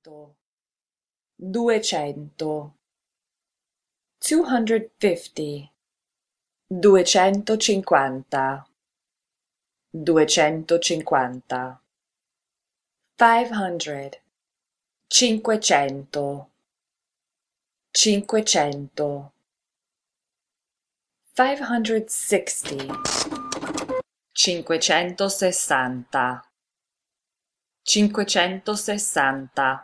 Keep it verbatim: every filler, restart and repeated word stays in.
duecento, duecento, two hundred fifty, duecentocinquanta, duecentocinquanta, five hundred, cinquecento, cinquecento, five hundred sixty, cinquecentosessanta, cinquecentosessanta.